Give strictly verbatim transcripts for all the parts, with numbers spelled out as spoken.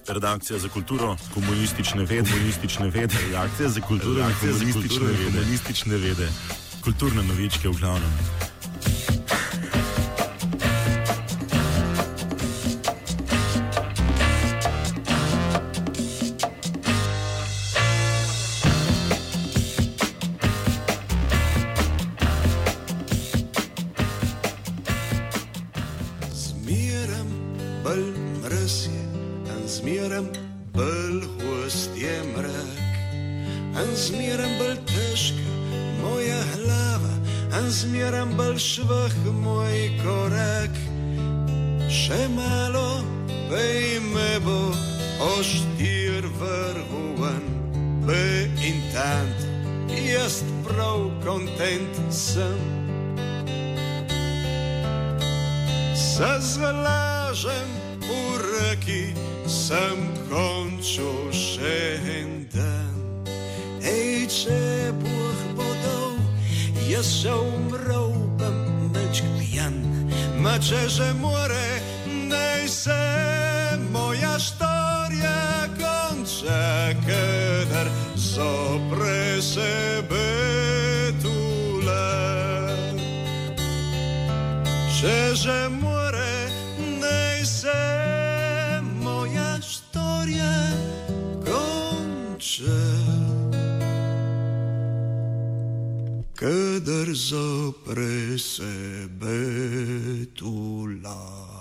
redakcija za kulturo, komunistične vede, komunistične vede, redakcija za kulturo, redakcija za komunistične vede, komunistične vede, kulturne novičke v glavnem. Švah moj korak, še malo pej me bo oštir vrhuvan, be in tant, jaz prav kontent sem. Se zlažem v reki, sem končil še en dan. Ej, če Bog bo dal, jaz še umrl, ma če že more, naj se moja štorija konča, kadar zopre sebe tula. Če že more, naj se moja štorija konča, kadar zopre sebe tula.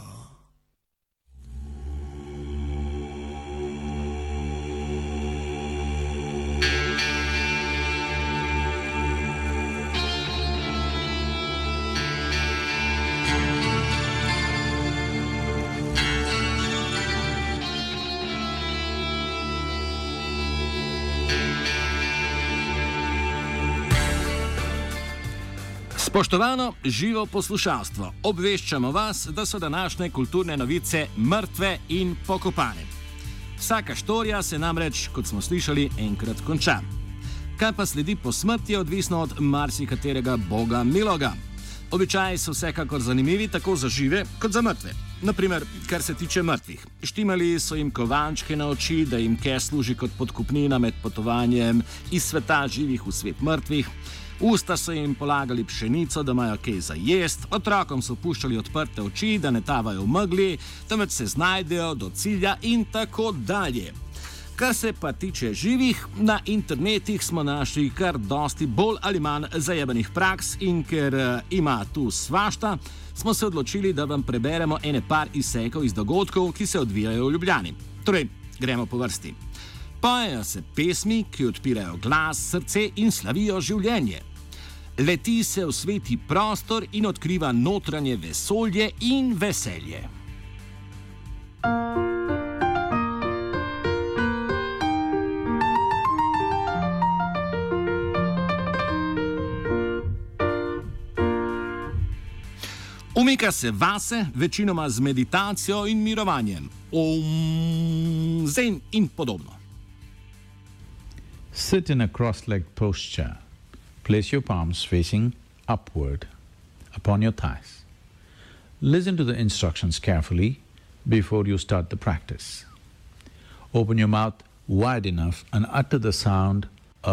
Spoštovano živo poslušalstvo, obveščamo vas, da so današnje kulturne novice mrtve in pokopane. Vsaka štorija se namreč, kot smo slišali, enkrat konča. Kaj pa sledi po smrti, je odvisno od marsikaterega boga miloga. Običaji so vsekakor zanimivi tako za žive kot za mrtve. Naprimer, kar se tiče mrtvih. Štimali so jim kovančke na oči, da jim ke služi kot podkupnina med potovanjem iz sveta živih v svet mrtvih. Usta so jim polagali pšenico, da imajo kaj za jest, otrokom so puščali odprte oči, da ne tavajo v megli, temveč se znajdejo do cilja in tako dalje. Kar se pa tiče živih, na internetih smo našli kar dosti bolj ali manj zajebanih praks in ker uh, ima tu svašta, smo se odločili, da vam preberemo ene par izsekov iz dogodkov, ki se odvijajo v Ljubljani. Torej, gremo po vrsti. Pojejo se pesmi, ki odpirajo glas, srce in slavijo življenje. Leti se v sveti prostor in odkriva notranje vesolje in veselje. Umika se vase, večinoma z meditacijo in mirovanjem. Om, zen in podobno. Sit in a cross-legged posture. Place your palms facing upward upon your thighs. Listen to the instructions carefully before you start the practice. Open your mouth wide enough and utter the sound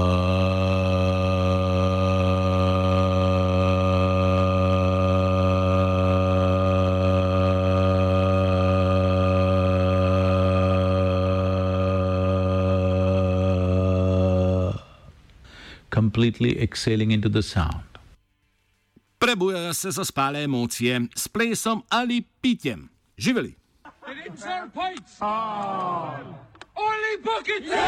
uh, completely exhaling into the sound. Prebujajo se zaspale emocije s plesom ali pitjem. Živeli! Only buckets! Yeah!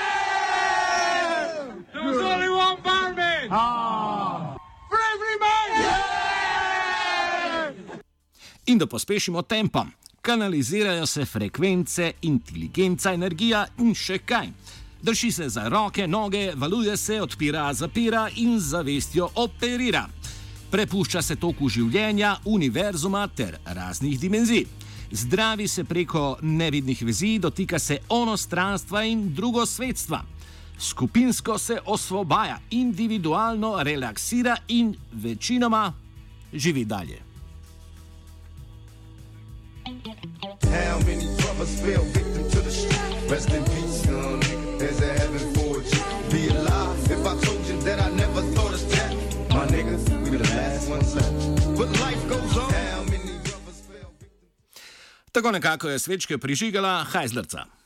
There was only one barman! Ah! For every man! Yeah! In da pospešimo tempo. Kanalizirajo se frekvence, inteligenca, energija in še kaj. Drži se za roke, noge, valuje se, odpira, zapira in z zavestjo operira. Prepušča se toku življenja, univerzuma ter raznih dimenzij. Zdravi se preko nevidnih vezi, dotika se onostranstva in drugosvetstva. Skupinsko se osvobaja, individualno relaksira in večinoma živi dalje. How many brothers fell victim to the street? Rest in peace, young nigga. There's a heaven for you. Be alive if I told you that I never thought of that. My niggas, we the last ones left. But life goes on. How many brothers fell victim? Tako nekako je svečke prižigala Hajzlerca.